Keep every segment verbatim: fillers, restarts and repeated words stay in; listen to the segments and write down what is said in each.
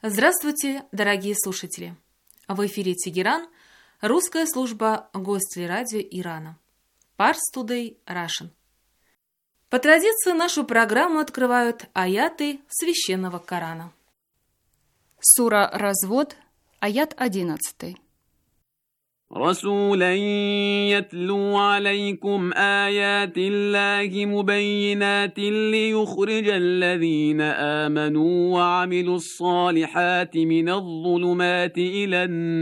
Здравствуйте, дорогие слушатели! В эфире Тегеран, русская служба Гостелерадио Ирана. Pars Today Russian. По традиции нашу программу открывают аяты Священного Корана. Сура Развод, аят одиннадцатый. رسولا يتلو عليكم آيات الله مبينات ليخرج الذين آمنوا وعملوا الصالحات من الظلمات إلى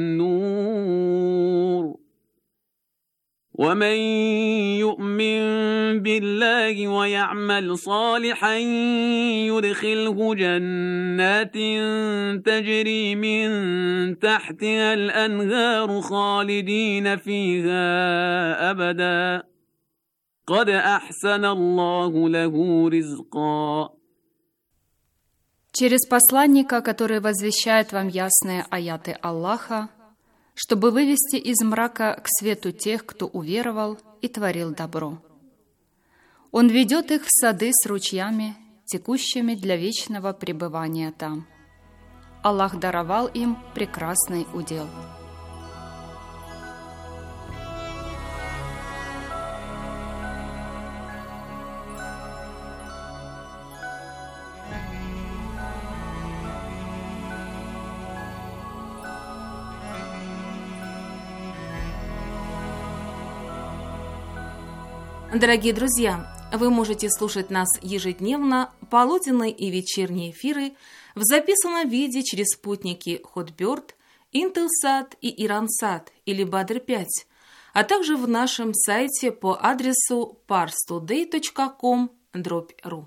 النور ومن يؤمن بالله ويعمل صالحا يدخله جنات تجري من تحتها الأنهار خالدين فيها أبدا قد أحسن الله له رزقا. Через посланника, который возвещает вам ясные аяты Аллаха, чтобы вывести из мрака к свету тех, кто уверовал и творил добро. Он ведет их в сады с ручьями, текущими для вечного пребывания там. Аллах даровал им прекрасный удел. Дорогие друзья, вы можете слушать нас ежедневно, полуденные и вечерние эфиры в записанном виде через спутники Hotbird, Intelsat и Iransat или Badr пять, а также в нашем сайте по адресу pars today точка com дробь ру.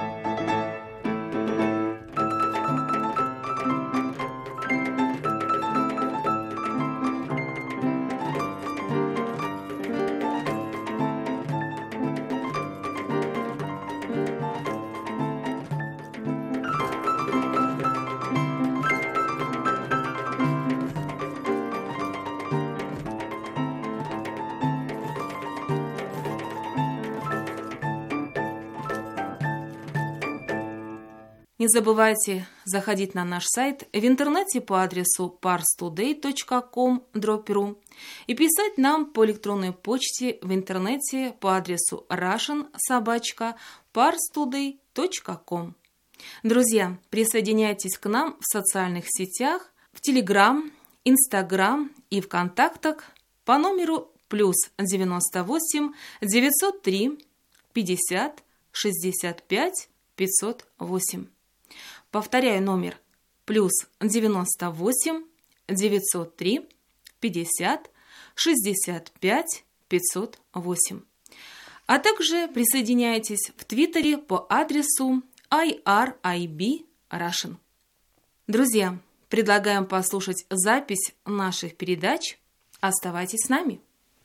Не забывайте заходить на наш сайт в интернете по адресу pars today точка com дробь ру и писать нам по электронной почте в интернете по адресу russian собака pars today точка com. Друзья, присоединяйтесь к нам в социальных сетях, в Telegram, Instagram и ВКонтактах по номеру плюс девяносто восемь девятьсот три пятьдесят шестьдесят пять пятьсот восемь. Повторяю номер плюс девяносто восемь девятьсот три пятьдесят шестьдесят пять пятьсот восемь. А также присоединяйтесь в Твиттере по адресу ай ар ай би Russian. Друзья, предлагаем послушать запись наших передач. Оставайтесь с нами.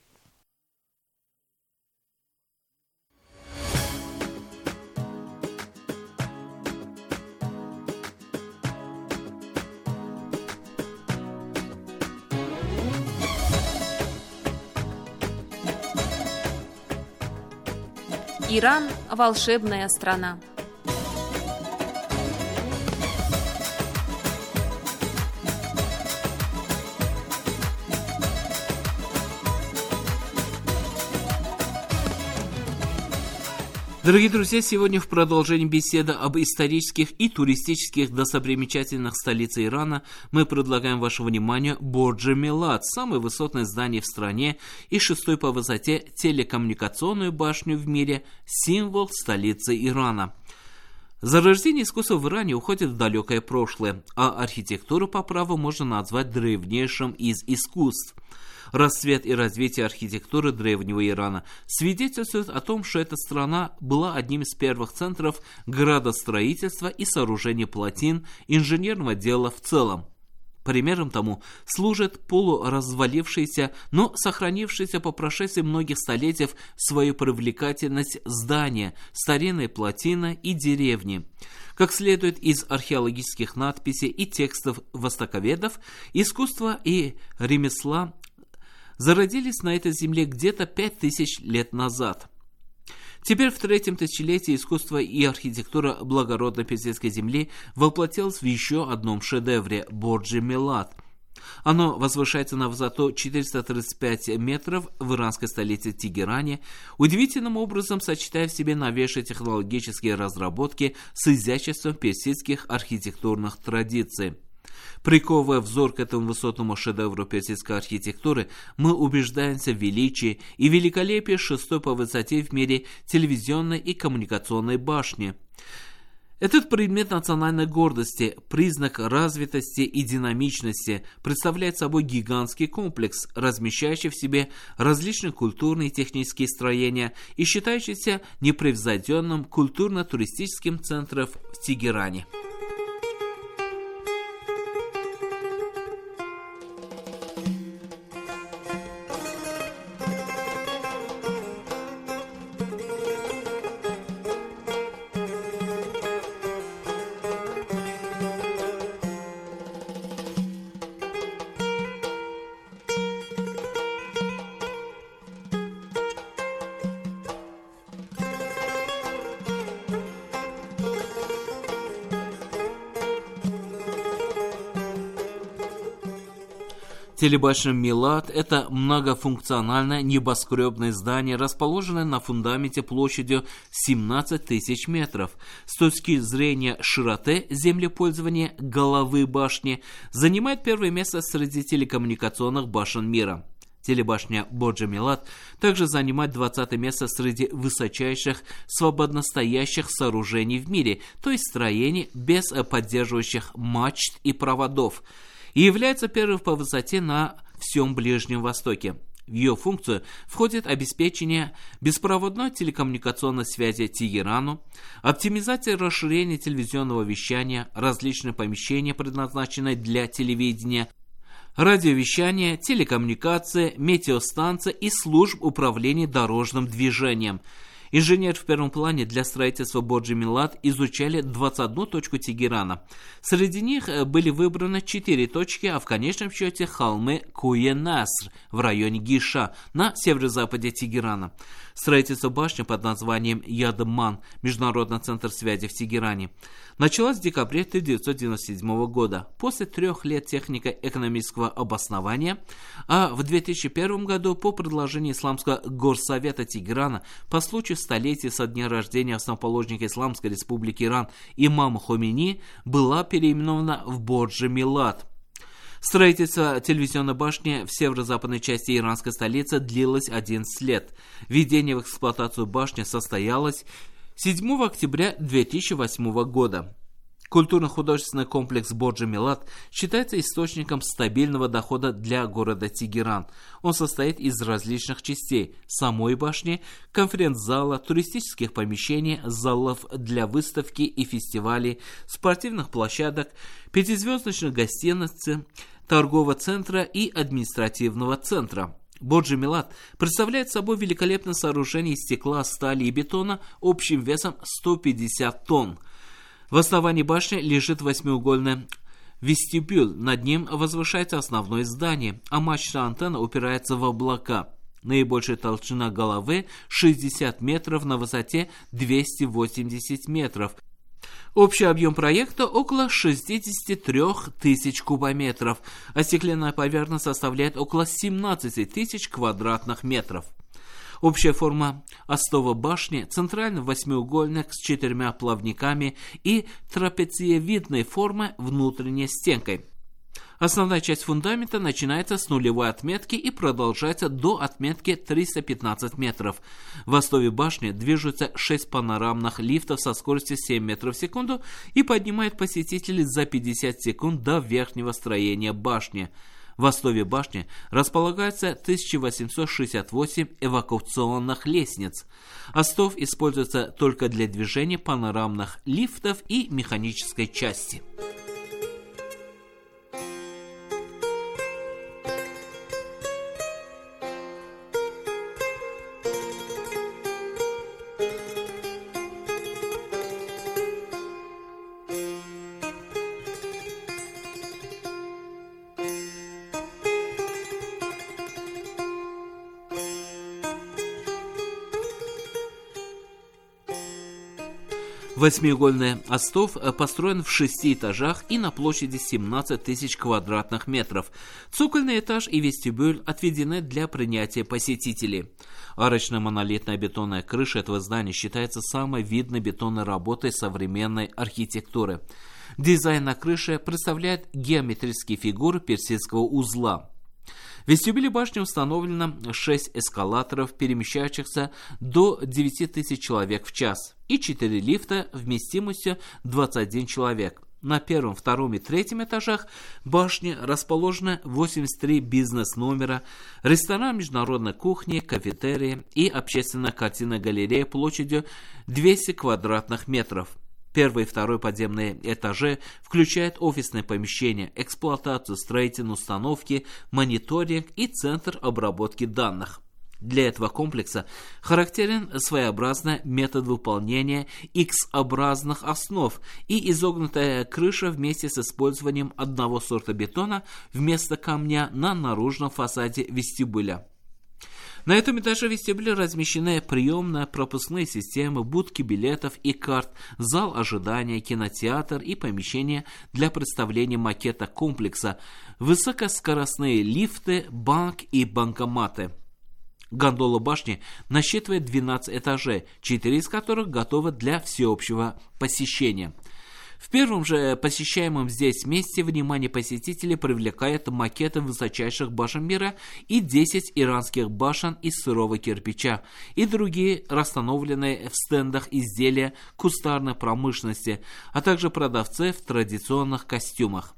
Иран – волшебная страна. Дорогие друзья, сегодня в продолжении беседы об исторических и туристических достопримечательностях столицы Ирана мы предлагаем вашему вниманию Бордж Милад, самое высотное здание в стране и шестой по высоте телекоммуникационную башню в мире, символ столицы Ирана. Зарождение искусства в Иране уходит в далекое прошлое, а архитектуру по праву можно назвать древнейшим из искусств. Расцвет и развитие архитектуры древнего Ирана свидетельствует о том, что эта страна была одним из первых центров градостроительства и сооружения плотин, инженерного дела в целом. Примером тому служит полуразвалившееся, но сохранившееся по прошествии многих столетий свою привлекательность здания, старинные плотины и деревни. Как следует из археологических надписей и текстов востоковедов, искусство и ремесла зародились на этой земле где-то пять тысяч лет назад. Теперь в третьем тысячелетии искусство и архитектура благородной персидской земли воплотилось в еще одном шедевре – Борджи Милат. Оно возвышается на высоту четыреста тридцать пять метров в иранской столице Тегеране, удивительным образом сочетая в себе новейшие технологические разработки с изяществом персидских архитектурных традиций. Приковывая взор к этому высотному шедевру персидской архитектуры, мы убеждаемся в величии и великолепии шестой по высоте в мире телевизионной и коммуникационной башни. Этот предмет национальной гордости, признак развитости и динамичности, представляет собой гигантский комплекс, размещающий в себе различные культурные и технические строения и считающийся непревзойденным культурно-туристическим центром в Тегеране. Телебашня Милат – это многофункциональное небоскребное здание, расположенное на фундаменте площадью семнадцать тысяч метров. С точки зрения широты землепользования головы башни занимает первое место среди телекоммуникационных башен мира. Телебашня Борджи Милат также занимает двадцатое место среди высочайших свободностоящих сооружений в мире, то есть строений без поддерживающих мачт и проводов, и является первой по высоте на всем Ближнем Востоке. В ее функцию входит обеспечение беспроводной телекоммуникационной связи Тегерану, оптимизация и расширение телевизионного вещания, различные помещения, предназначенные для телевидения, радиовещание, телекоммуникация, метеостанция и служб управления дорожным движением. Инженеры в первом плане для строительства Борджи Милат изучали двадцать одну точку Тегерана. Среди них были выбраны четыре точки, а в конечном счете холмы Куе-Наср в районе Гиша на северо-западе Тегерана. Строительство башни под названием Ядман, Международный центр связи в Тегеране, началось в декабре тысяча девятьсот девяносто седьмого года, после трех лет технико-экономического обоснования, а в две тысячи первом году по предложению Исламского горсовета Тегерана по случаю столетия со дня рождения основоположника Исламской республики Иран имама Хомейни была переименована в Борджи Милат. Строительство телевизионной башни в северо-западной части иранской столицы длилось одиннадцать лет. Введение в эксплуатацию башни состоялось седьмого октября две тысячи восьмого года. Культурно-художественный комплекс Борджи Милат считается источником стабильного дохода для города Тегеран. Он состоит из различных частей: самой башни, конференц-зала, туристических помещений, залов для выставки и фестивалей, спортивных площадок, пятизвездочных гостиниц, торгового центра и административного центра. Борджи Милат представляет собой великолепное сооружение из стекла, стали и бетона общим весом сто пятьдесят тонн. В основании башни лежит восьмиугольный вестибюль, над ним возвышается основное здание, а мачта антенна упирается в облака. Наибольшая толщина головы шестьдесят метров, на высоте двести восемьдесят метров. Общий объем проекта около шестьдесят три тысячи кубометров, а стеклянная поверхность составляет около семнадцать тысяч квадратных метров. Общая форма остова башни центральный восьмиугольник с четырьмя плавниками и трапециевидной формы внутренней стенкой. Основная часть фундамента начинается с нулевой отметки и продолжается до отметки триста пятнадцать метров. В основе башни движутся шесть панорамных лифтов со скоростью семь метров в секунду и поднимают посетителей за пятьдесят секунд до верхнего строения башни. В основе башни располагается тысяча восемьсот шестьдесят восемь эвакуационных лестниц. Остов используется только для движения панорамных лифтов и механической части. Восьмиугольный остов построен в шести этажах и на площади семнадцать тысяч квадратных метров. Цокольный этаж и вестибюль отведены для принятия посетителей. Арочная монолитная бетонная крыша этого здания считается самой видной бетонной работой современной архитектуры. Дизайн на крыше представляет геометрические фигуры персидского узла. В вестибюле башни установлено шесть эскалаторов, перемещающихся до девяти тысяч человек в час, и четыре лифта вместимостью двадцать один человек. На первом, втором и третьем этажах башни расположено восемьдесят три бизнес-номера, ресторан международной кухни, кафетерия и общественная картинная галерея площадью двести квадратных метров. Первый и второй подземные этажи включают офисные помещения, эксплуатацию строительной установки, мониторинг и центр обработки данных. Для этого комплекса характерен своеобразный метод выполнения X-образных основ и изогнутая крыша вместе с использованием одного сорта бетона вместо камня на наружном фасаде вестибюля. На этом этаже вестибюля размещены приемные пропускные системы, будки билетов и карт, зал ожидания, кинотеатр и помещение для представления макета комплекса, высокоскоростные лифты, банк и банкоматы. Гондола башни насчитывает двенадцать этажей, четыре из которых готовы для всеобщего посещения. В первом же посещаемом здесь месте внимание посетителей привлекает макеты высочайших башен мира и десять иранских башен из сырого кирпича и другие расстановленные в стендах изделия кустарной промышленности, а также продавцы в традиционных костюмах.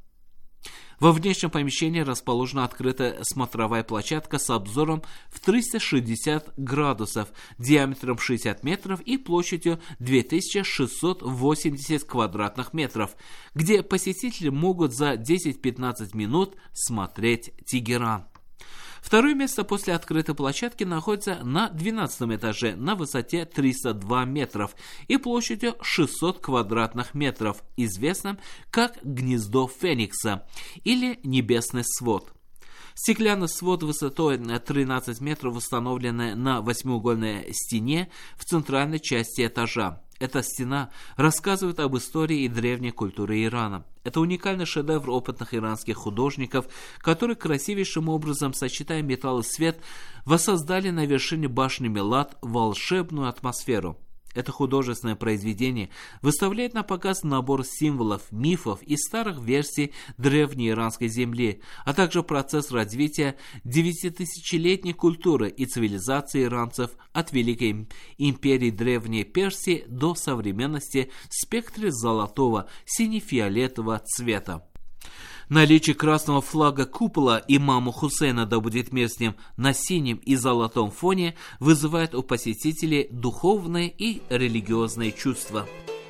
Во внешнем помещении расположена открытая смотровая площадка с обзором в триста шестьдесят градусов, диаметром шестьдесят метров и площадью две тысячи шестьсот восемьдесят квадратных метров, где посетители могут за десять-пятнадцать минут смотреть Тегеран. Второе место после открытой площадки находится на двенадцатом этаже на высоте триста два метров и площадью шестьсот квадратных метров, известным как «Гнездо Феникса» или «Небесный свод». Стеклянный свод высотой тринадцать метров установлен на восьмиугольной стене в центральной части этажа. Эта стена рассказывает об истории и древней культуре Ирана. Это уникальный шедевр опытных иранских художников, которые красивейшим образом, сочетая металл и свет, воссоздали на вершине башни Милад волшебную атмосферу. Это художественное произведение выставляет на показ набор символов, мифов и старых версий древней иранской земли, а также процесс развития девятитысячелетней культуры и цивилизации иранцев от Великой империи Древней Персии до современности в спектре золотого, сине-фиолетового цвета. Наличие красного флага купола имама Хусейна, да будет мир с ним, на синем и золотом фоне вызывает у посетителей духовные и религиозные чувства.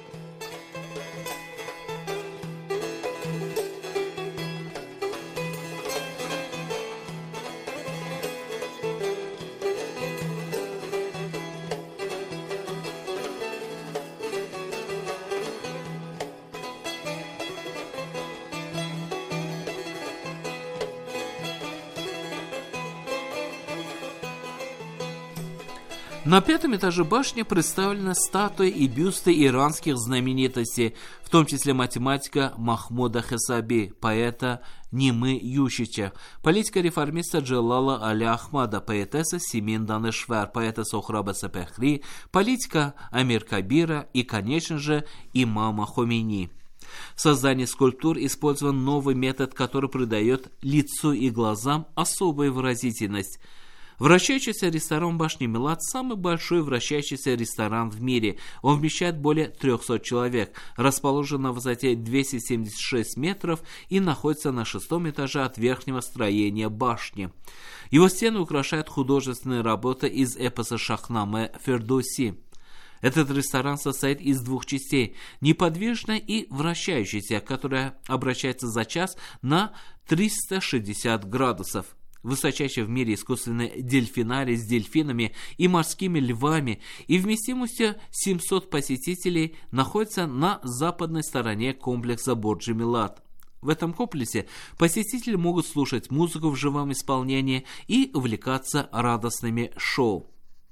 На пятом этаже башни представлены статуи и бюсты иранских знаменитостей, в том числе математика Махмуда Хесаби, поэта Нимы Ющича, политика-реформиста Джалала Аля Ахмада, поэтесса Симин Данешвар, поэта Сохраба Сапехри, политика Амир Кабира и, конечно же, имама Хомейни. В создании скульптур использован новый метод, который придает лицу и глазам особую выразительность. Вращающийся ресторан башни Милад – самый большой вращающийся ресторан в мире. Он вмещает более трехсот человек, расположен на высоте двести семьдесят шесть метров и находится на шестом этаже от верхнего строения башни. Его стены украшают художественные работы из эпоса Шахнаме Фердоуси. Этот ресторан состоит из двух частей – неподвижной и вращающейся, которая обращается за час на триста шестьдесят градусов. Высочайший в мире искусственный дельфинарий с дельфинами и морскими львами и вместимостью семьсот посетителей находится на западной стороне комплекса Борджи Милад. В этом комплексе посетители могут слушать музыку в живом исполнении и увлекаться радостными шоу.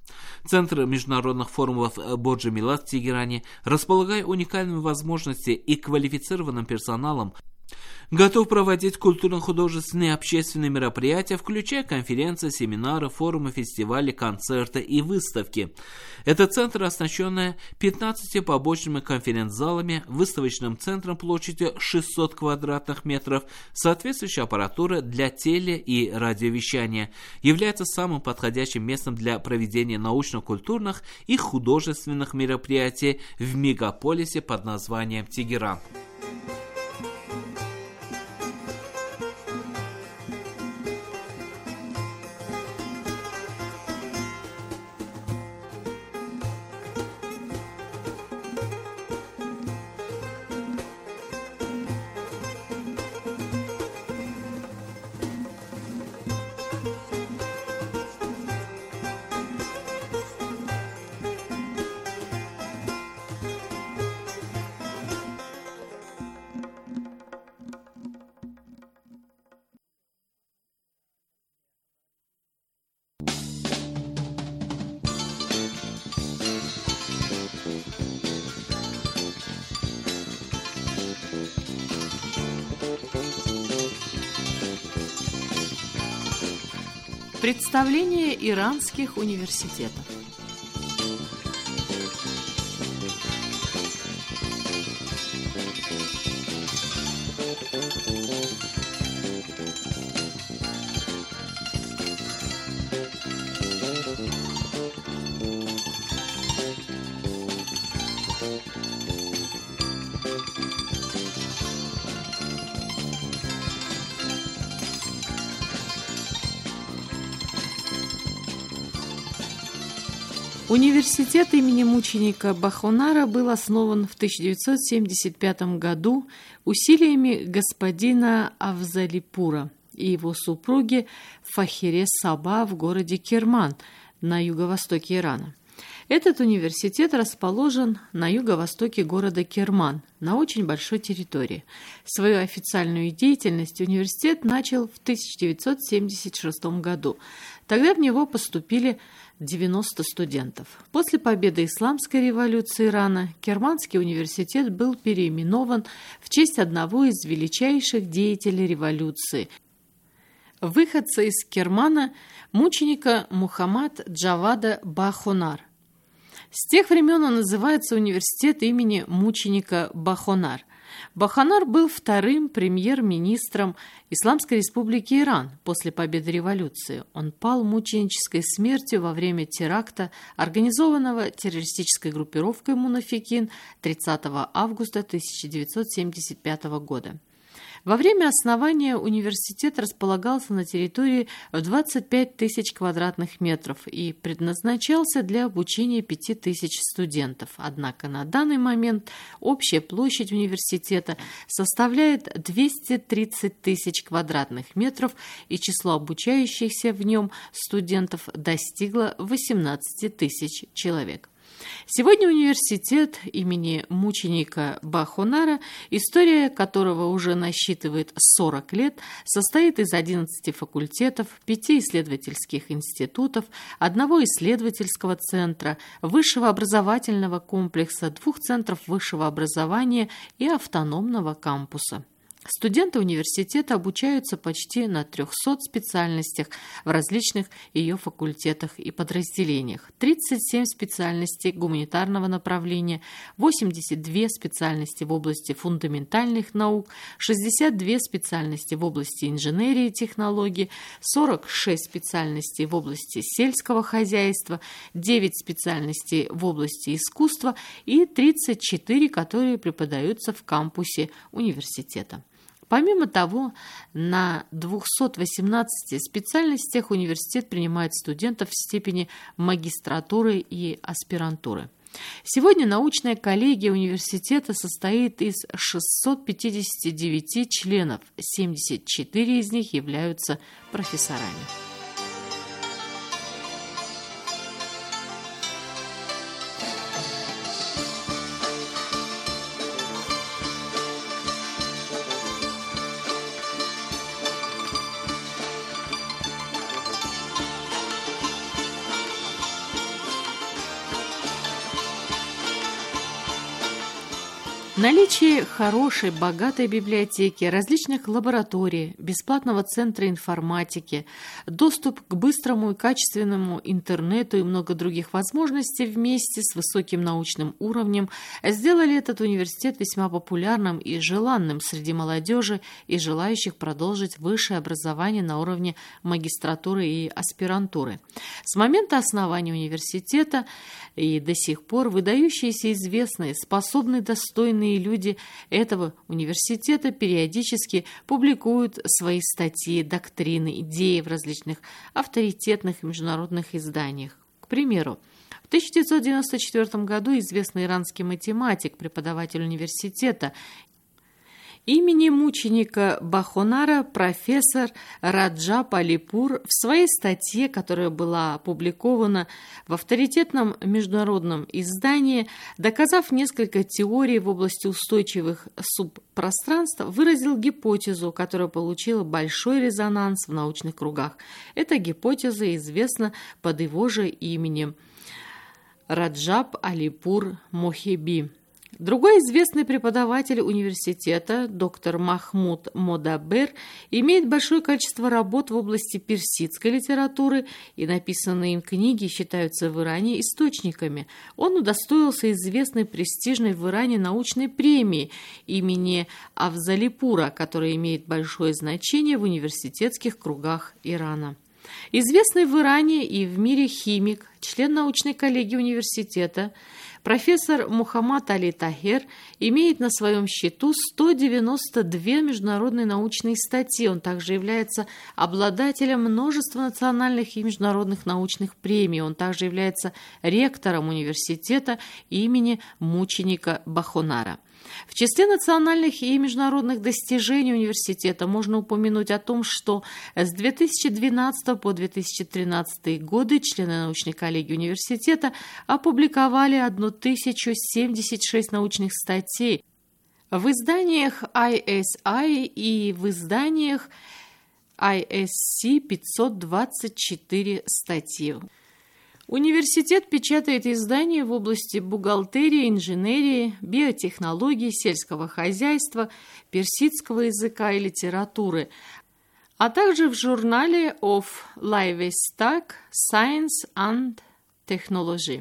Центр международных форумов Борджи Милат в Тегеране, располагая уникальными возможностями и квалифицированным персоналом, готов проводить культурно-художественные и общественные мероприятия, включая конференции, семинары, форумы, фестивали, концерты и выставки. Это центр, оснащенный пятнадцатью побочными конференц-залами, выставочным центром площадью шестьсот квадратных метров, соответствующей аппаратурой для теле- и радиовещания, является самым подходящим местом для проведения научно-культурных и художественных мероприятий в мегаполисе под названием Тегеран. Представление иранских университетов. Университет имени мученика Бахонара был основан в тысяча девятьсот семьдесят пятом году усилиями господина Афзалипура и его супруги Фахире Саба в городе Керман на юго-востоке Ирана. Этот университет расположен на юго-востоке города Керман, на очень большой территории. Свою официальную деятельность университет начал в тысяча девятьсот семьдесят шестом году. Тогда в него поступили девяносто студентов. После победы Исламской революции Ирана Керманский университет был переименован в честь одного из величайших деятелей революции, выходца из Кермана, мученика Мухаммад Джавада Бахонар. С тех времен он называется университет имени мученика Бахонар. Бахонар был вторым премьер-министром Исламской республики Иран после победы революции. Он пал мученической смертью во время теракта, организованного террористической группировкой Мунафикин тридцатого августа тысяча девятьсот семьдесят пятого года. Во время основания университет располагался на территории в двадцать пять тысяч квадратных метров и предназначался для обучения пяти тысяч студентов. Однако на данный момент общая площадь университета составляет двести тридцать тысяч квадратных метров, и число обучающихся в нем студентов достигло восемнадцати тысяч человек. Сегодня университет имени мученика Бахонара, история которого уже насчитывает сорок лет, состоит из одиннадцати факультетов, пяти исследовательских институтов, одного исследовательского центра, высшего образовательного комплекса, двух центров высшего образования и автономного кампуса. Студенты университета обучаются почти на трехсот специальностях в различных ее факультетах и подразделениях. тридцать семь специальностей гуманитарного направления, восемьдесят две специальности в области фундаментальных наук, шестьдесят две специальности в области инженерии и технологий, сорок шесть специальностей в области сельского хозяйства, девять специальностей в области искусства и тридцать четыре, которые преподаются в кампусе университета. Помимо того, на двухстах восемнадцати специальностях университет принимает студентов в степени магистратуры и аспирантуры. Сегодня научная коллегия университета состоит из шестисот пятидесяти девяти членов, семьдесят четыре из них являются профессорами. Наличие хорошей, богатой библиотеки, различных лабораторий, бесплатного центра информатики, доступ к быстрому и качественному интернету и много других возможностей вместе с высоким научным уровнем сделали этот университет весьма популярным и желанным среди молодежи и желающих продолжить высшее образование на уровне магистратуры и аспирантуры. С момента основания университета и до сих пор выдающиеся, известные, способные, достойные люди этого университета периодически публикуют свои статьи, доктрины, идеи в различных авторитетных международных изданиях. К примеру, в тысяча девятьсот девяносто четвёртом году известный иранский математик, преподаватель университета имени мученика Бахонара, профессор Раджаб Алипур в своей статье, которая была опубликована в авторитетном международном издании, доказав несколько теорий в области устойчивых субпространств, выразил гипотезу, которая получила большой резонанс в научных кругах. Эта гипотеза известна под его же именем Раджаб Алипур Мохеби. Другой известный преподаватель университета, доктор Махмуд Модабер, имеет большое количество работ в области персидской литературы, и написанные им книги считаются в Иране источниками. Он удостоился известной престижной в Иране научной премии имени Афзалипура, которая имеет большое значение в университетских кругах Ирана. Известный в Иране и в мире химик, член научной коллегии университета, профессор Мухаммад Али Тахер имеет на своем счету сто девяносто две международные научные статьи. Он также является обладателем множества национальных и международных научных премий. Он также является ректором университета имени мученика Бахонара. В числе национальных и международных достижений университета можно упомянуть о том, что с две тысячи двенадцатого по две тысячи тринадцатый годы члены научной коллегии университета опубликовали тысячу семьдесят шесть научных статей в изданиях ай эс ай и в изданиях ай эс си пятьсот двадцать четыре статьи. Университет печатает издания в области бухгалтерии, инженерии, биотехнологий, сельского хозяйства, персидского языка и литературы, а также в журнале of Livestock Science and Technology.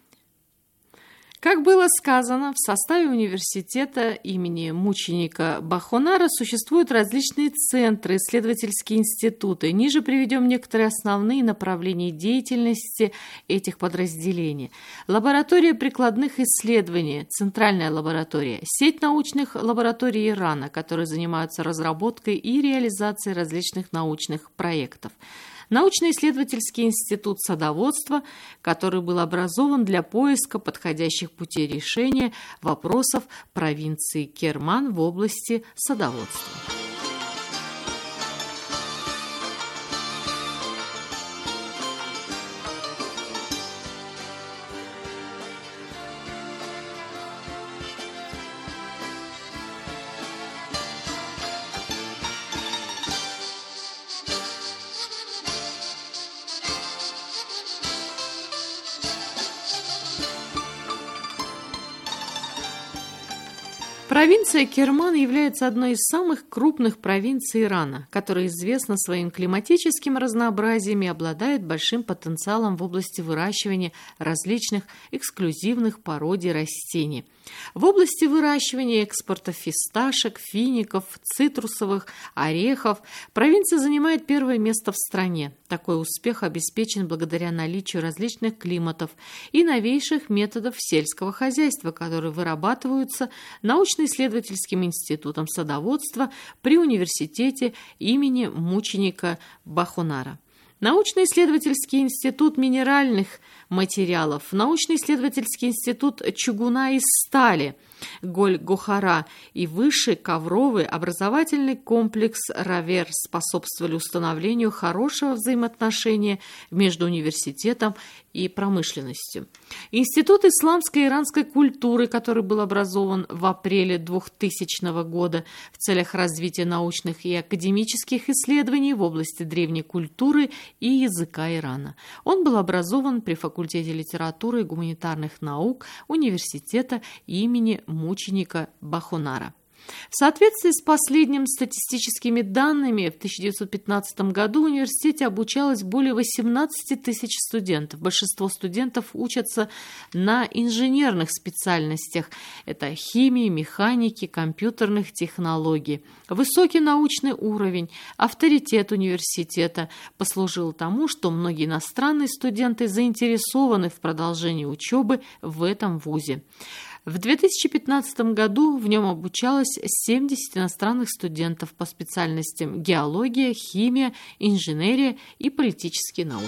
Как было сказано, в составе университета имени мученика Бахонара существуют различные центры, исследовательские институты. Ниже приведем некоторые основные направления деятельности этих подразделений. Лаборатория прикладных исследований, центральная лаборатория, сеть научных лабораторий Ирана, которые занимаются разработкой и реализацией различных научных проектов. Научно-исследовательский институт садоводства, который был образован для поиска подходящих путей решения вопросов провинции Керман в области садоводства. Провинция Керман является одной из самых крупных провинций Ирана, которая известна своим климатическим разнообразием и обладает большим потенциалом в области выращивания различных эксклюзивных пород растений. В области выращивания и экспорта фисташек, фиников, цитрусовых, орехов провинция занимает первое место в стране. Такой успех обеспечен благодаря наличию различных климатов и новейших методов сельского хозяйства, которые вырабатываются научно-исследовательским институтом садоводства при университете имени мученика Бахонара. Научно-исследовательский институт минеральных материалов, научно-исследовательский институт чугуна и стали Голь-Гохара и высший ковровый образовательный комплекс Равер способствовали установлению хорошего взаимоотношения между университетом и промышленностью. Институт исламской и иранской культуры, который был образован в апреле двухтысячного года в целях развития научных и академических исследований в области древней культуры и языка Ирана. Он был образован при факультете факультете литературы и гуманитарных наук университета имени мученика Бахунара. В соответствии с последними статистическими данными, в тысяча девятьсот пятнадцатом году в университете обучалось более восемнадцати тысяч студентов. Большинство студентов учатся на инженерных специальностях. Это химии, механики, компьютерных технологий. Высокий научный уровень, авторитет университета послужил тому, что многие иностранные студенты заинтересованы в продолжении учебы в этом вузе. В две тысячи пятнадцатом году в нем обучалось семьдесят иностранных студентов по специальностям геология, химия, инженерия и политические науки.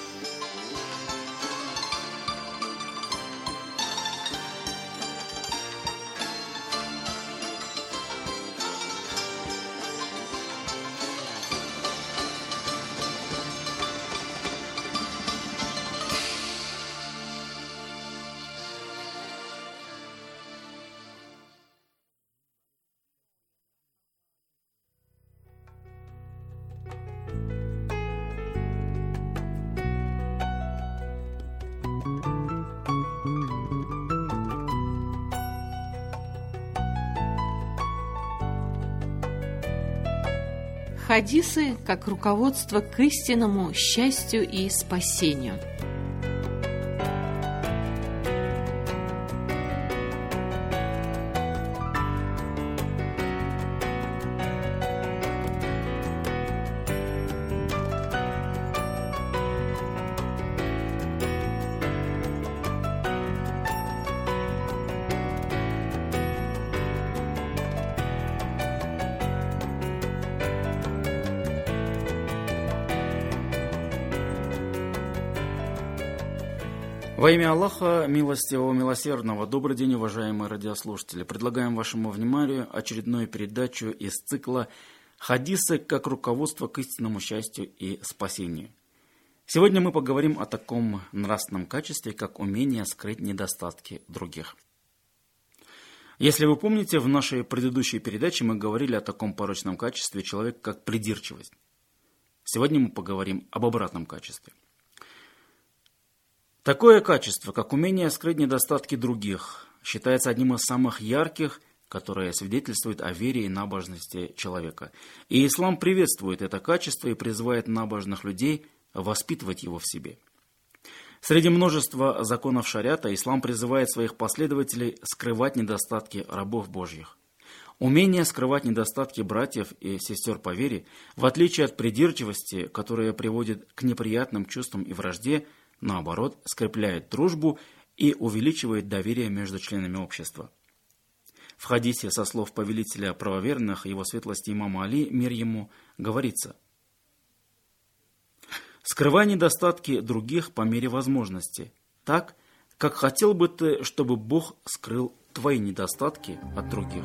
Хадисы как руководство к истинному счастью и спасению. Во имя Аллаха, милостивого, милосердного, добрый день, уважаемые радиослушатели. Предлагаем вашему вниманию очередную передачу из цикла «Хадисы как руководство к истинному счастью и спасению». Сегодня мы поговорим о таком нравственном качестве, как умение скрыть недостатки других. Если вы помните, в нашей предыдущей передаче мы говорили о таком порочном качестве человека, как придирчивость. Сегодня мы поговорим об обратном качестве. Такое качество, как умение скрыть недостатки других, считается одним из самых ярких, которое свидетельствует о вере и набожности человека. И ислам приветствует это качество и призывает набожных людей воспитывать его в себе. Среди множества законов шариата ислам призывает своих последователей скрывать недостатки рабов Божьих. Умение скрывать недостатки братьев и сестер по вере, в отличие от придирчивости, которая приводит к неприятным чувствам и вражде, наоборот, скрепляет дружбу и увеличивает доверие между членами общества. В хадисе со слов повелителя правоверных, его светлости имама Али, мир ему, говорится: «Скрывай недостатки других по мере возможности, так, как хотел бы ты, чтобы Бог скрыл твои недостатки от других».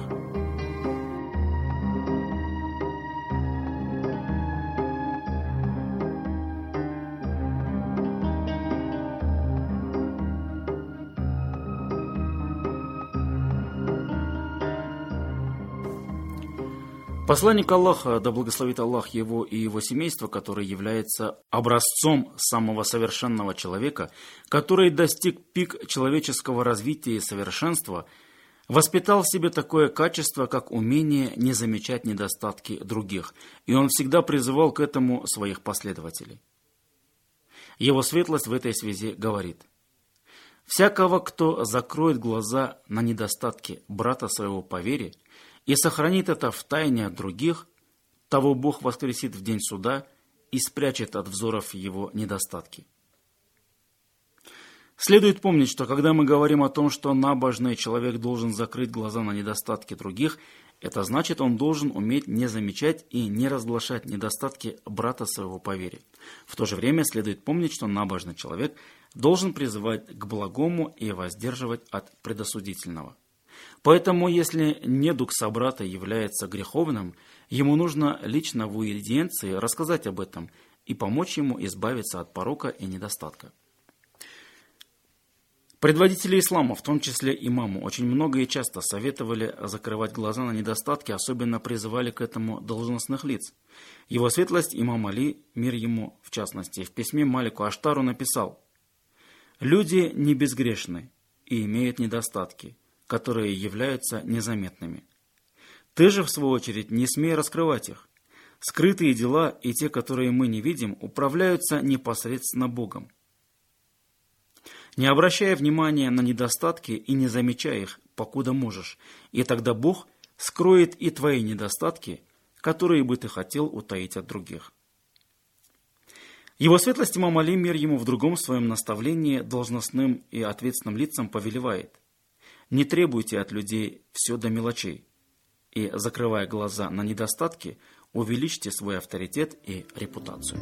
Посланник Аллаха, да благословит Аллах его и его семейство, который является образцом самого совершенного человека, который достиг пик человеческого развития и совершенства, воспитал в себе такое качество, как умение не замечать недостатки других, и он всегда призывал к этому своих последователей. Его светлость в этой связи говорит: «Всякого, кто закроет глаза на недостатки брата своего по вере и сохранит это в тайне от других, того Бог воскресит в день суда и спрячет от взоров его недостатки». Следует помнить, что когда мы говорим о том, что набожный человек должен закрыть глаза на недостатки других, это значит, он должен уметь не замечать и не разглашать недостатки брата своего по вере. В то же время следует помнить, что набожный человек должен призывать к благому и воздерживать от предосудительного. Поэтому, если недуг собрата является греховным, ему нужно лично в уидиенции рассказать об этом и помочь ему избавиться от порока и недостатка. Предводители ислама, в том числе имаму, очень много и часто советовали закрывать глаза на недостатки, особенно призывали к этому должностных лиц. Его светлость имам Али, мир ему в частности, в письме Малику Аштару написал: Люди не безгрешны и имеют недостатки, которые являются незаметными. Ты же, в свою очередь, не смей раскрывать их. Скрытые дела и те, которые мы не видим, управляются непосредственно Богом. Не обращая внимания на недостатки и не замечая их, покуда можешь, и тогда Бог скроет и твои недостатки, которые бы ты хотел утаить от других. Его светлость имам Али, мир ему, в другом своем наставлении должностным и ответственным лицам повелевает: не требуйте от людей все до мелочей, и, закрывая глаза на недостатки, увеличьте свой авторитет и репутацию.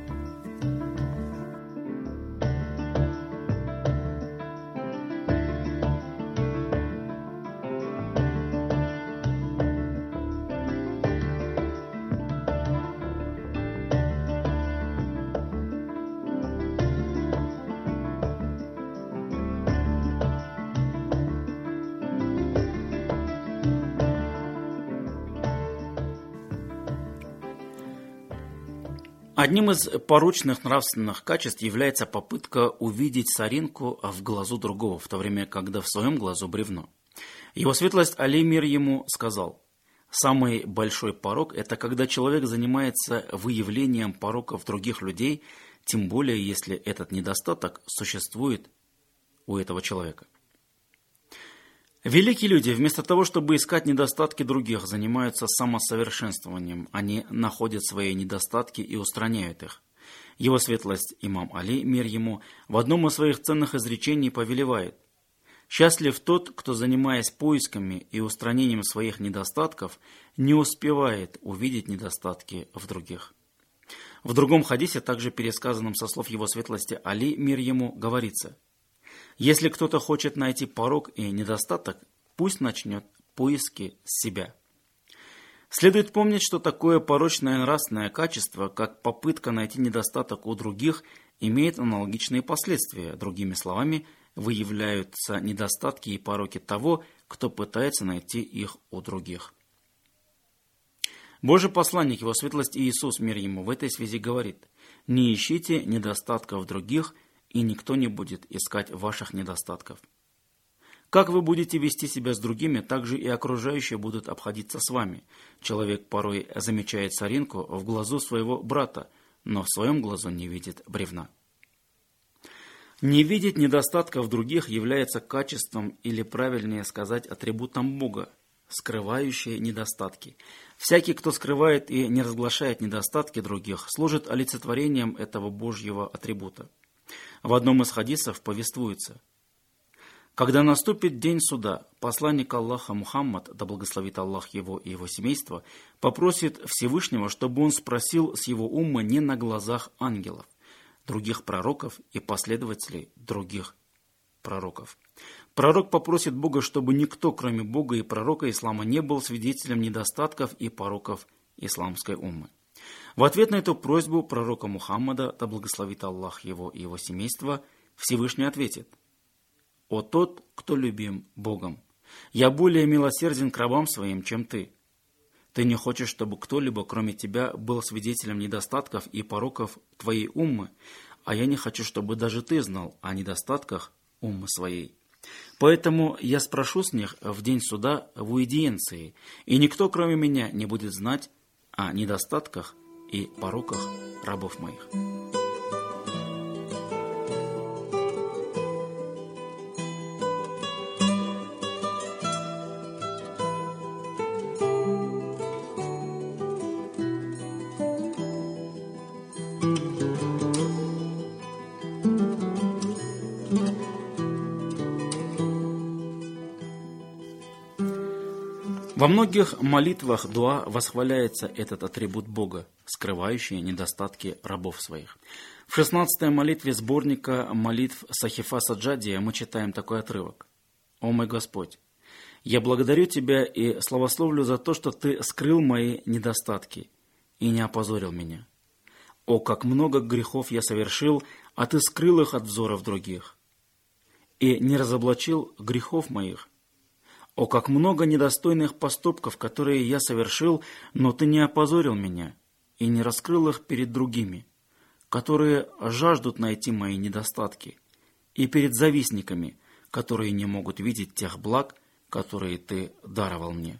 Одним из порочных нравственных качеств является попытка увидеть соринку в глазу другого, в то время, когда в своем глазу бревно. Его светлость Али, мир ему, сказал: самый большой порок – это когда человек занимается выявлением пороков других людей, тем более, если этот недостаток существует у этого человека. Великие люди, вместо того, чтобы искать недостатки других, занимаются самосовершенствованием. Они находят свои недостатки и устраняют их. Его светлость имам Али, мир ему, в одном из своих ценных изречений повелевает: счастлив тот, кто, занимаясь поисками и устранением своих недостатков, не успевает увидеть недостатки в других. В другом хадисе, также пересказанном со слов его светлости Али, мир ему, говорится: если кто-то хочет найти порок и недостаток, пусть начнет поиски с себя. Следует помнить, что такое порочное нравственное качество, как попытка найти недостаток у других, имеет аналогичные последствия. Другими словами, выявляются недостатки и пороки того, кто пытается найти их у других. Божий посланник, его светлость Иисус, мир ему, в этой связи говорит: не ищите недостатков других, и никто не будет искать ваших недостатков. Как вы будете вести себя с другими, так же и окружающие будут обходиться с вами. Человек порой замечает соринку в глазу своего брата, но в своем глазу не видит бревна. Не видеть недостатков других является качеством, или правильнее сказать, атрибутом Бога, скрывающие недостатки. Всякий, кто скрывает и не разглашает недостатки других, служит олицетворением этого Божьего атрибута. В одном из хадисов повествуется: когда наступит день суда, посланник Аллаха Мухаммад, да благословит Аллах его и его семейство, попросит Всевышнего, чтобы он спросил с его умма не на глазах ангелов, других пророков и последователей других пророков. Пророк попросит Бога, чтобы никто, кроме Бога и пророка ислама, не был свидетелем недостатков и пороков исламской уммы. В ответ на эту просьбу пророка Мухаммада, да благословит Аллах его и его семейство, Всевышний ответит: «О тот, кто любим Богом, я более милосерден к рабам своим, чем ты. Ты не хочешь, чтобы кто-либо, кроме тебя, был свидетелем недостатков и пороков твоей уммы, а я не хочу, чтобы даже ты знал о недостатках уммы своей. Поэтому я спрошу с них в день суда в уидиенции, и никто, кроме меня, не будет знать о недостатках и пороках рабов моих». Во многих молитвах дуа восхваляется этот атрибут Бога, скрывающий недостатки рабов своих. В шестнадцатой молитве сборника молитв Сахифа Саджадия мы читаем такой отрывок: «О мой Господь, я благодарю Тебя и славословлю за то, что Ты скрыл мои недостатки и не опозорил меня. О, как много грехов я совершил, а Ты скрыл их от взоров других, и не разоблачил грехов моих. О, как много недостойных поступков, которые я совершил, но Ты не опозорил меня и не раскрыл их перед другими, которые жаждут найти мои недостатки и перед завистниками, которые не могут видеть тех благ, которые ты даровал мне».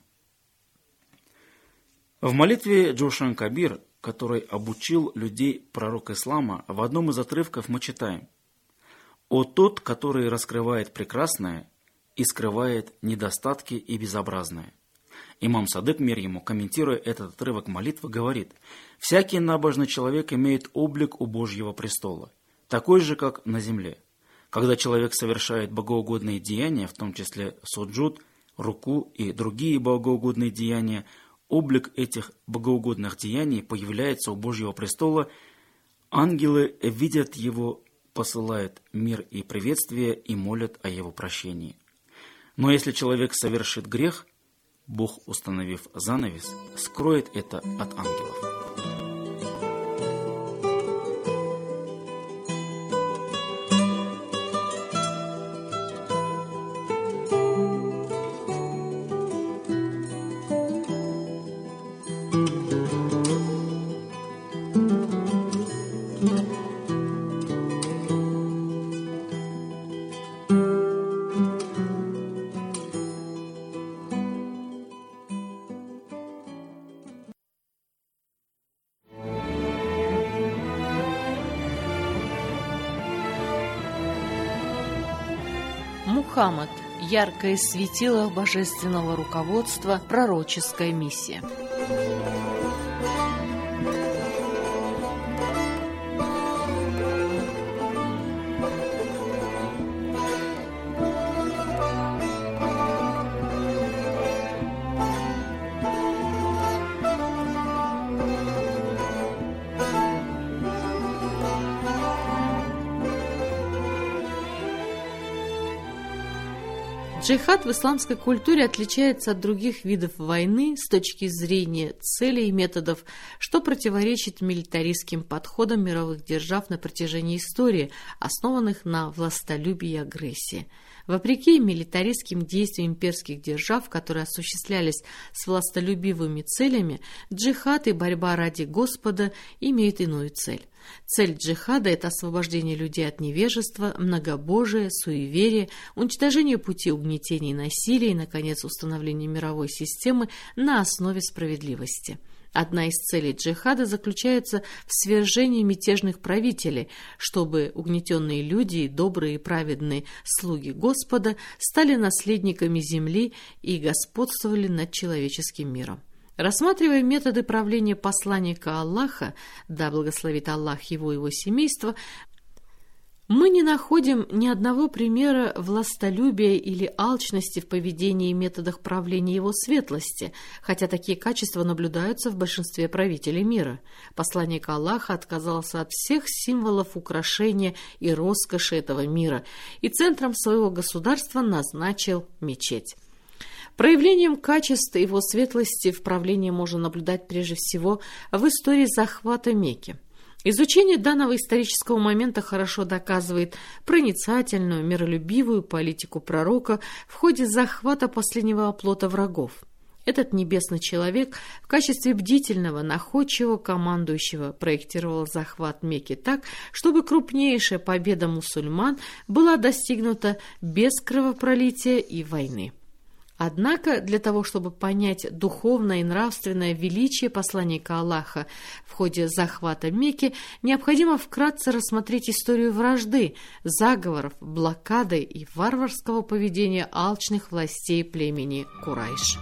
В молитве Джошан Кабир, который обучил людей пророк ислама, в одном из отрывков мы читаем: «О тот, который раскрывает прекрасное и скрывает недостатки и безобразное». Имам Садык, мир ему, комментируя этот отрывок молитвы, говорит: «Всякий набожный человек имеет облик у Божьего престола, такой же, как на земле. Когда человек совершает богоугодные деяния, в том числе суджуд, руку и другие богоугодные деяния, облик этих богоугодных деяний появляется у Божьего престола, ангелы видят его, посылают мир и приветствие и молят о его прощении. Но если человек совершит грех, Бог, установив занавес, скроет это от ангелов». Мухаммад – яркое светило божественного руководства, пророческая миссия. Джихад в исламской культуре отличается от других видов войны с точки зрения целей и методов, что противоречит милитаристским подходам мировых держав на протяжении истории, основанных на властолюбии и агрессии. Вопреки милитаристским действиям имперских держав, которые осуществлялись с властолюбивыми целями, джихад и борьба ради Господа имеют иную цель. Цель джихада – это освобождение людей от невежества, многобожия, суеверия, уничтожение пути угнетения и насилия и, наконец, установление мировой системы на основе справедливости. Одна из целей джихада заключается в свержении мятежных правителей, чтобы угнетенные люди и добрые и праведные слуги Господа стали наследниками земли и господствовали над человеческим миром. Рассматривая методы правления посланника Аллаха, да благословит Аллах его и его семейство, мы не находим ни одного примера властолюбия или алчности в поведении и методах правления его светлости, хотя такие качества наблюдаются в большинстве правителей мира. Посланник Аллаха отказался от всех символов украшения и роскоши этого мира и центром своего государства назначил мечеть. Проявлением качеств его светлости в правлении можно наблюдать прежде всего в истории захвата Мекки. Изучение данного исторического момента хорошо доказывает проницательную, миролюбивую политику пророка в ходе захвата последнего оплота врагов. Этот небесный человек в качестве бдительного, находчивого командующего проектировал захват Мекки так, чтобы крупнейшая победа мусульман была достигнута без кровопролития и войны. Однако для того, чтобы понять духовное и нравственное величие посланника Аллаха в ходе захвата Мекки, необходимо вкратце рассмотреть историю вражды, заговоров, блокады и варварского поведения алчных властей племени Курайш.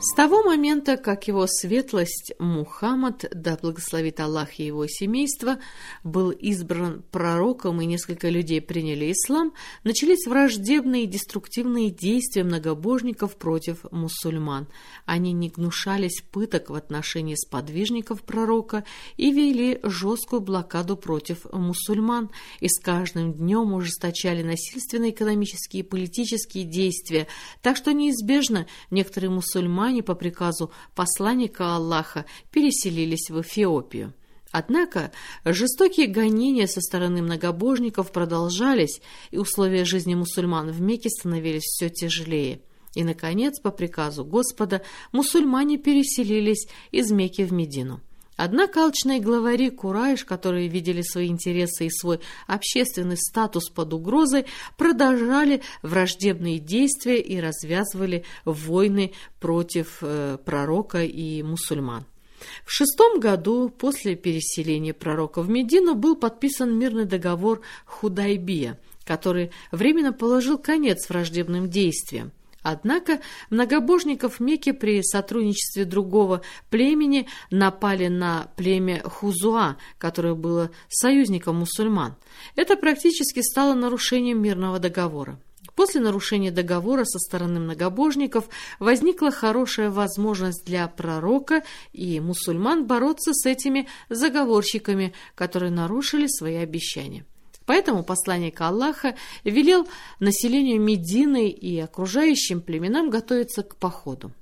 С того момента, как его светлость Мухаммад, да благословит Аллах и его семейство, был избран пророком и несколько людей приняли ислам, начались враждебные и деструктивные действия многобожников против мусульман. Они не гнушались пыток в отношении сподвижников пророка и вели жесткую блокаду против мусульман, и с каждым днем ужесточали насильственные экономические и политические действия, так что неизбежно некоторые мусульмане по приказу посланника Аллаха переселились в Эфиопию. Однако жестокие гонения со стороны многобожников продолжались, и условия жизни мусульман в Мекке становились все тяжелее. И, наконец, по приказу Господа, мусульмане переселились из Мекки в Медину. Однако алчные главари Курайш, которые видели свои интересы и свой общественный статус под угрозой, продолжали враждебные действия и развязывали войны против э, пророка и мусульман. В шестом году после переселения пророка в Медину был подписан мирный договор Худайбия, который временно положил конец враждебным действиям. Однако многобожников Мекки при сотрудничестве другого племени напали на племя Хузуа, которое было союзником мусульман. Это практически стало нарушением мирного договора. После нарушения договора со стороны многобожников возникла хорошая возможность для пророка и мусульман бороться с этими заговорщиками, которые нарушили свои обещания. Поэтому посланник Аллаха велел населению Медины и окружающим племенам готовиться к походу.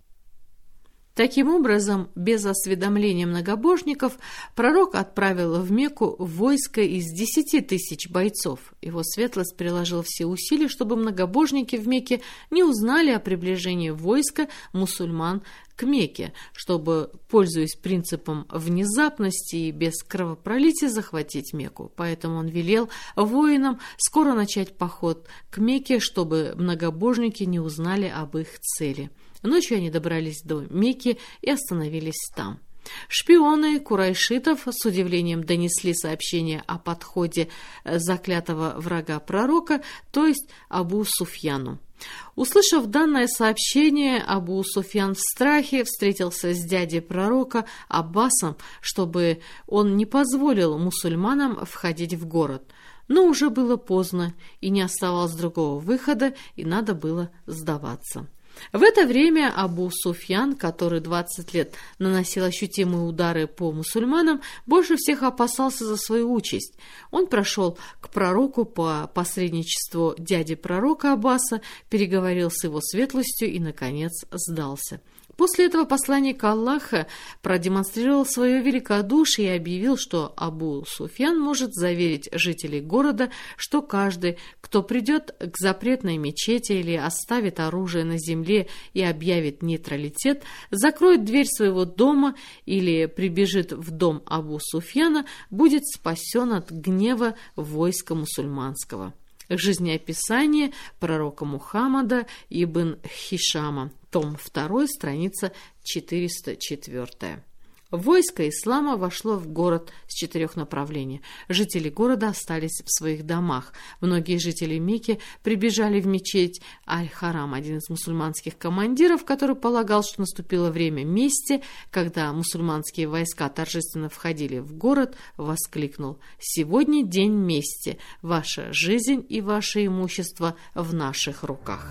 Таким образом, без осведомления многобожников, пророк отправил в Мекку войско из десяти тысяч бойцов. Его светлость приложил все усилия, чтобы многобожники в Мекке не узнали о приближении войска мусульман к Мекке, чтобы, пользуясь принципом внезапности и без кровопролития, захватить Мекку. Поэтому он велел воинам скоро начать поход к Мекке, чтобы многобожники не узнали об их цели. Ночью они добрались до Мекки и остановились там. Шпионы курайшитов с удивлением донесли сообщение о подходе заклятого врага пророка, то есть Абу Суфьяну. Услышав данное сообщение, Абу Суфьян в страхе встретился с дядей пророка Аббасом, чтобы он не позволил мусульманам входить в город. Но уже было поздно, и не оставалось другого выхода, и надо было сдаваться. В это время Абу Суфьян, который двадцать лет наносил ощутимые удары по мусульманам, больше всех опасался за свою участь. Он прошел к пророку по посредничеству дяди пророка Аббаса, переговорил с его светлостью и, наконец, сдался. После этого посланник Аллаха продемонстрировал свое великодушие и объявил, что Абу Суфьян может заверить жителей города, что каждый, кто придет к запретной мечети или оставит оружие на земле и объявит нейтралитет, закроет дверь своего дома или прибежит в дом Абу Суфьяна, будет спасен от гнева войска мусульманского. Жизнеописание пророка Мухаммада ибн Хишама, том два, страница четыреста четыре. Войско ислама вошло в город с четырех направлений. Жители города остались в своих домах. Многие жители Мекки прибежали в мечеть Аль-Харам. Один из мусульманских командиров, который полагал, что наступило время мести, когда мусульманские войска торжественно входили в город, воскликнул: «Сегодня день мести. Ваша жизнь и ваше имущество в наших руках».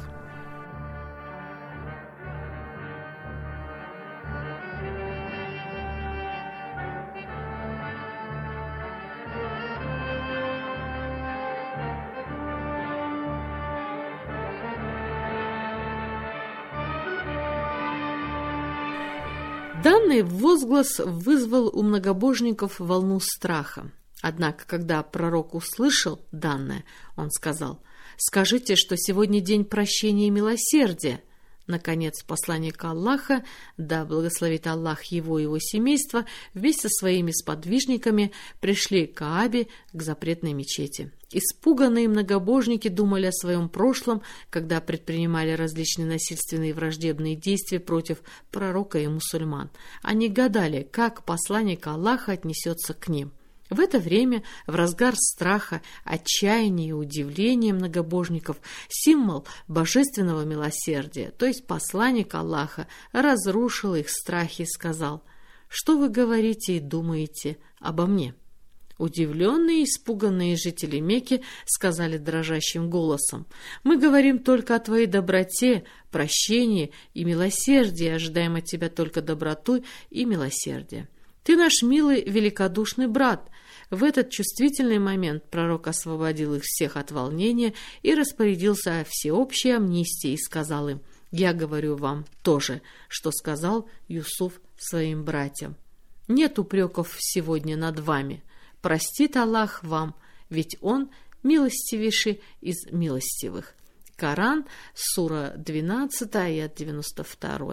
Данный возглас вызвал у многобожников волну страха. Однако, когда пророк услышал данное, он сказал: «Скажите, что сегодня день прощения и милосердия». Наконец, посланник Аллаха, да благословит Аллах его и его семейство, вместе со своими сподвижниками пришли к Каабе, к запретной мечети. Испуганные многобожники думали о своем прошлом, когда предпринимали различные насильственные и враждебные действия против пророка и мусульман. Они гадали, как посланник Аллаха отнесется к ним. В это время, в разгар страха, отчаяния и удивления многобожников, символ божественного милосердия, то есть посланник Аллаха, разрушил их страхи и сказал: «Что вы говорите и думаете обо мне?» Удивленные и испуганные жители Мекки сказали дрожащим голосом: «Мы говорим только о твоей доброте, прощении и милосердии, ожидаем от тебя только доброту и милосердие. Ты наш милый, великодушный брат». В этот чувствительный момент пророк освободил их всех от волнения и распорядился о всеобщей амнистии и сказал им: «Я говорю вам то же, что сказал Юсуф своим братьям. Нет упреков сегодня над вами. Простит Аллах вам, ведь Он милостивейший из милостивых». Коран, сура двенадцатая, аят девяносто два.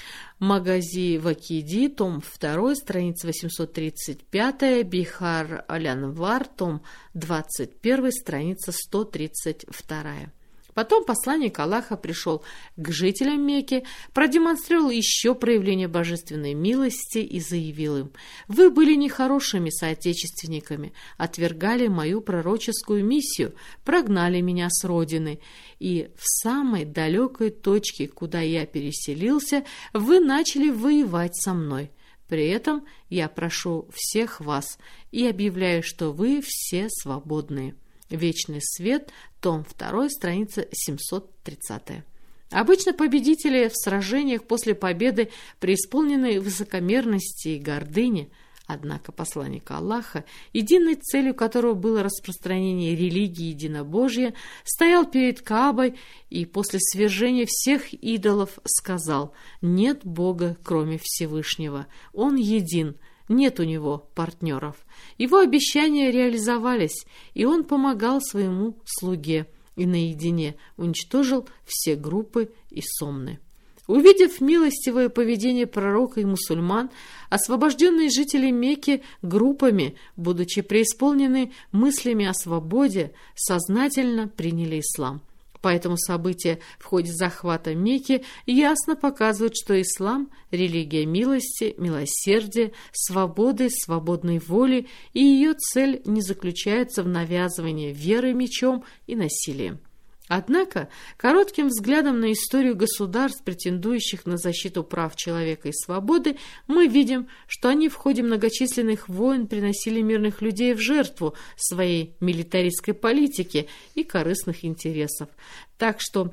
Магази Вакиди, том два, страница восемьсот тридцать пять, Бихар Аль-Анвар, том двадцать один, страница сто тридцать два. Потом посланник Аллаха пришел к жителям Мекки, продемонстрировал еще проявление божественной милости и заявил им: «Вы были нехорошими соотечественниками, отвергали мою пророческую миссию, прогнали меня с родины, и в самой далекой точке, куда я переселился, вы начали воевать со мной. При этом я прошу всех вас и объявляю, что вы все свободные». Вечный свет, том два, страница семьсот тридцать. Обычно победители в сражениях после победы преисполнены высокомерности и гордыни. Однако посланник Аллаха, единой целью которого было распространение религии единобожия, стоял перед Каабой и после свержения всех идолов сказал: «Нет Бога, кроме Всевышнего, Он един». Нет у него партнеров. Его обещания реализовались, и он помогал своему слуге и наедине уничтожил все группы и сомны. Увидев милостивое поведение пророка и мусульман, освобожденные жители Мекки группами, будучи преисполнены мыслями о свободе, сознательно приняли ислам. Поэтому события в ходе захвата Мекки ясно показывают, что ислам – религия милости, милосердия, свободы, свободной воли, и ее цель не заключается в навязывании веры мечом и насилием. Однако, коротким взглядом на историю государств, претендующих на защиту прав человека и свободы, мы видим, что они в ходе многочисленных войн приносили мирных людей в жертву своей милитаристской политики и корыстных интересов. Так что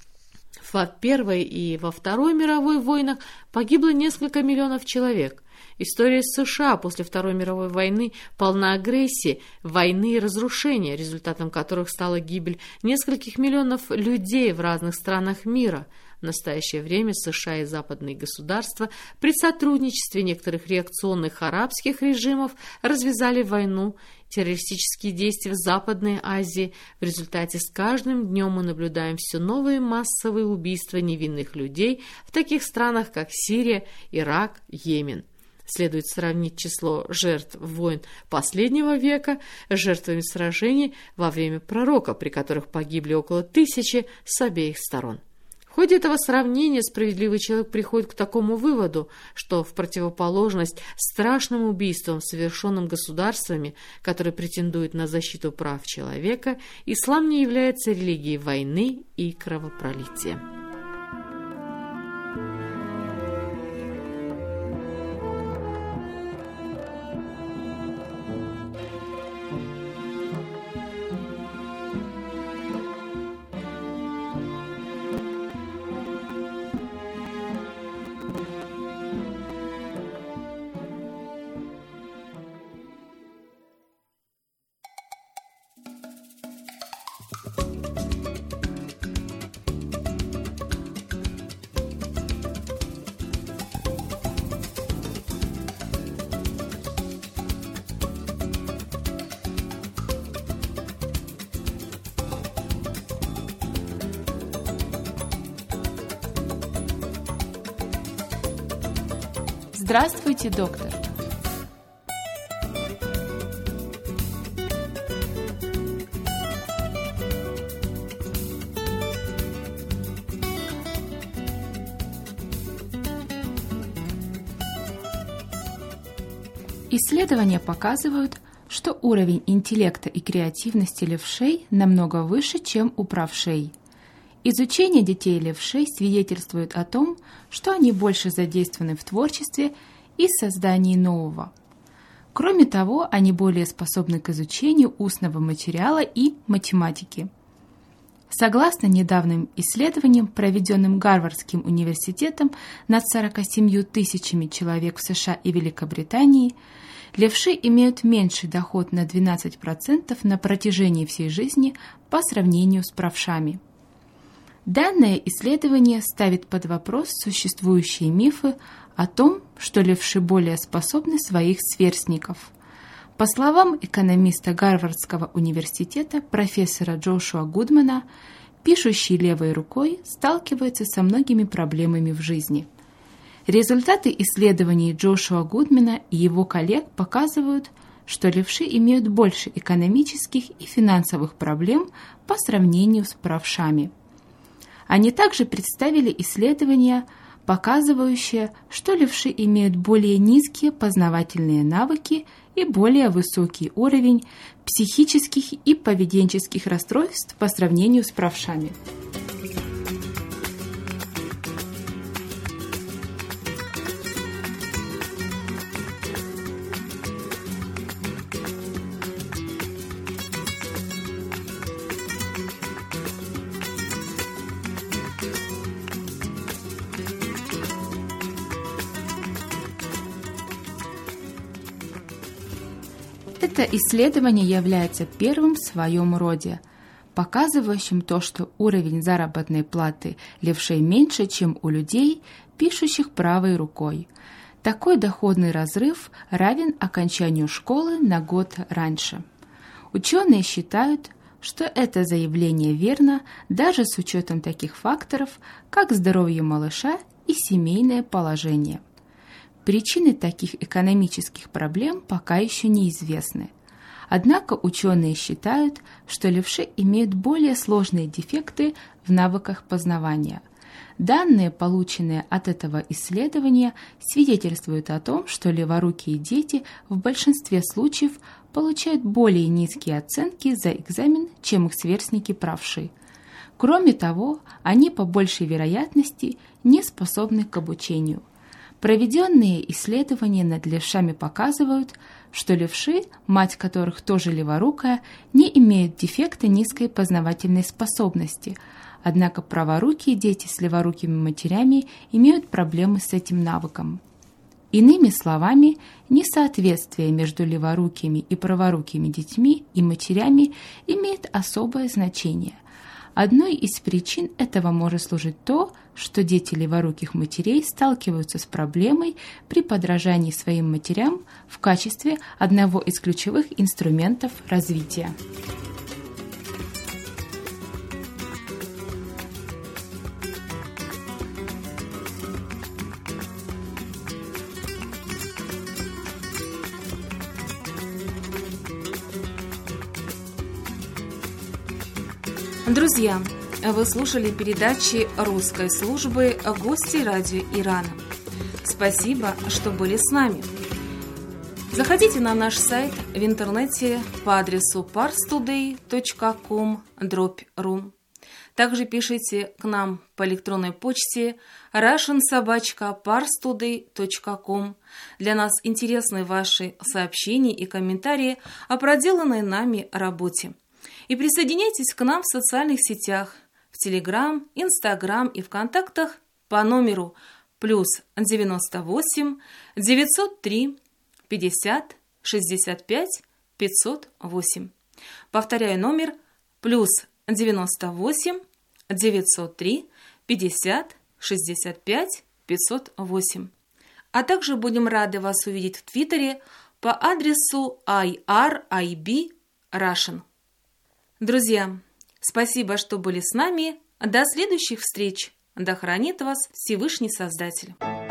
во Первой и во Второй мировой войнах погибло несколько миллионов человек. История США после Второй мировой войны полна агрессии, войны и разрушения, результатом которых стала гибель нескольких миллионов людей в разных странах мира. В настоящее время США и западные государства при сотрудничестве некоторых реакционных арабских режимов развязали войну, террористические действия в Западной Азии. В результате с каждым днем мы наблюдаем все новые массовые убийства невинных людей в таких странах, как Сирия, Ирак, Йемен. Следует сравнить число жертв войн последнего века с жертвами сражений во время пророка, при которых погибли около тысячи с обеих сторон. В ходе этого сравнения справедливый человек приходит к такому выводу, что в противоположность страшным убийствам, совершенным государствами, которые претендуют на защиту прав человека, ислам не является религией войны и кровопролития. Здравствуйте, доктор. Исследования показывают, что уровень интеллекта и креативности левшей намного выше, чем у правшей. Изучение детей левшей свидетельствует о том, что они больше задействованы в творчестве и создании нового. Кроме того, они более способны к изучению устного материала и математики. Согласно недавним исследованиям, проведенным Гарвардским университетом над сорока семью тысячами человек в США и Великобритании, левши имеют меньший доход на двенадцать процентов на протяжении всей жизни по сравнению с правшами. Данное исследование ставит под вопрос существующие мифы о том, что левши более способны своих сверстников. По словам экономиста Гарвардского университета профессора Джошуа Гудмана, пишущий левой рукой сталкивается со многими проблемами в жизни. Результаты исследований Джошуа Гудмана и его коллег показывают, что левши имеют больше экономических и финансовых проблем по сравнению с правшами. Они также представили исследования, показывающие, что левши имеют более низкие познавательные навыки и более высокий уровень психических и поведенческих расстройств по сравнению с правшами. Это исследование является первым в своем роде, показывающим то, что уровень заработной платы левшей меньше, чем у людей, пишущих правой рукой. Такой доходный разрыв равен окончанию школы на год раньше. Ученые считают, что это заявление верно даже с учетом таких факторов, как здоровье малыша и семейное положение. Причины таких экономических проблем пока еще неизвестны. Однако ученые считают, что левши имеют более сложные дефекты в навыках познавания. Данные, полученные от этого исследования, свидетельствуют о том, что леворукие дети в большинстве случаев получают более низкие оценки за экзамен, чем их сверстники правши. Кроме того, они по большей вероятности не способны к обучению. Проведенные исследования над левшами показывают, что левши, мать которых тоже леворукая, не имеют дефекта низкой познавательной способности, однако праворукие дети с леворукими матерями имеют проблемы с этим навыком. Иными словами, несоответствие между леворукими и праворукими детьми и матерями имеет особое значение. Одной из причин этого может служить то, что дети леворуких матерей сталкиваются с проблемой при подражании своим матерям в качестве одного из ключевых инструментов развития. Друзья, вы слушали передачи русской службы «Гости радио Ирана». Спасибо, что были с нами. Заходите на наш сайт в интернете по адресу парстудей точка ком дробь ру. Также пишите к нам по электронной почте russian собака парстудей точка ком. Для нас интересны ваши сообщения и комментарии о проделанной нами работе. И присоединяйтесь к нам в социальных сетях, в Телеграм, Инстаграм и ВКонтактах по номеру плюс девяносто восемь девятьсот три пятьдесят шестьдесят пять пятьсот восемь. Повторяю номер плюс девяносто восемь девятьсот три пятьдесят шестьдесят пять пятьсот восемь. А также будем рады вас увидеть в Твиттере по адресу ай ар ай би Russian. Друзья, спасибо, что были с нами. До следующих встреч. Да хранит вас Всевышний Создатель.